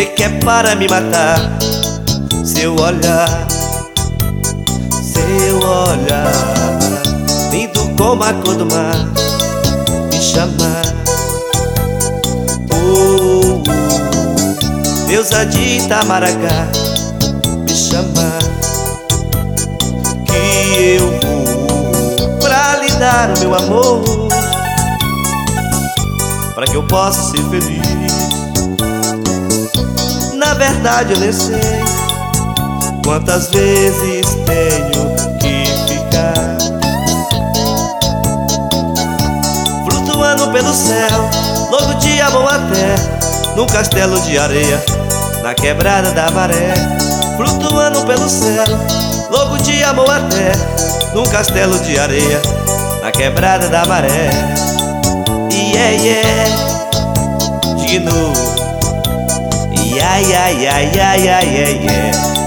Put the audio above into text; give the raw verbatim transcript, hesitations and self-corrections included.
Cê quer para me matar. Seu olhar, seu olhar, lindo como a cor do mar, me chama. Oh, oh, deusa de Itamaracá, me chama. Que eu vou pra lhe dar o meu amor, pra que eu possa ser feliz. Na verdade eu nem sei quantas vezes tenho que ficar flutuando pelo céu, louco de amor até num castelo de areia, na quebrada da maré. Flutuando pelo céu, louco de amor até num castelo de areia, na quebrada da maré. Yeah, yeah, de novo. Yeah, yeah, yeah, yeah, yeah, yeah, yeah.